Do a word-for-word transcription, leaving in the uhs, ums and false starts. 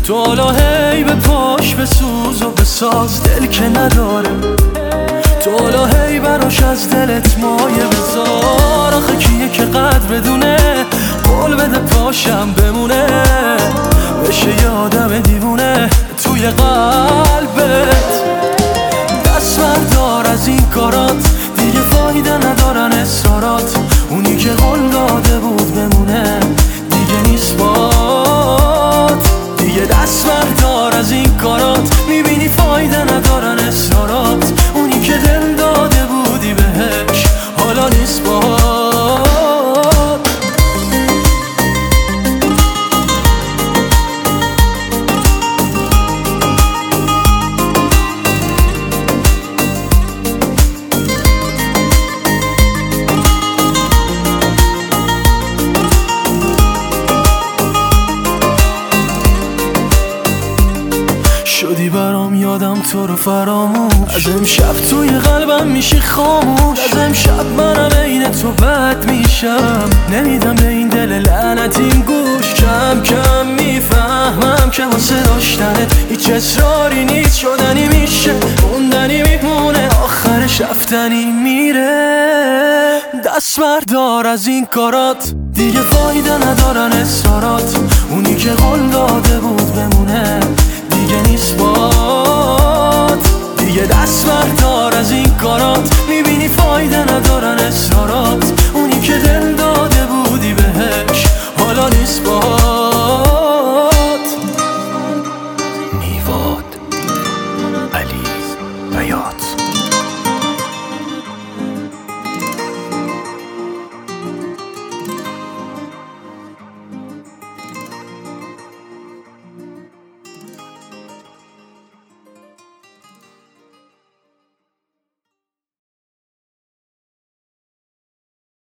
تو حالا هی به پاش بسوز و بساز دل که نداره، تو حالا هی براش از دلت مایه بذار. آخه کیه که قدر بدونه قول بده پاشم بمونه، بشه یه آدم دیوونه توی قلبت. دست بردار از این کارات، دیگه فایده ندارن اصرارات. اونی که قول داده بود بمونه دیگه نیست بات. دیگه دست بردار از این کارات، میبینی فایده ندارن اصرارات. اونی که دل داده بودی بهش حالا نیست بات. شدی برام یادم تو رو فراموش، از امشب توی قلبم میشی خاموش. از امشب منم عین تو بد میشم، نمیدم به این دل لعنتیم گوش. کم کم میفهمم که واسه داشتنت هیچ اصراری نیست. شدنی میشه موندنی میمونه، آخرش رفتنی میره. دست بردار از این کارات، دیگه فایده ندارن اصرارات. اونی که قول داده بود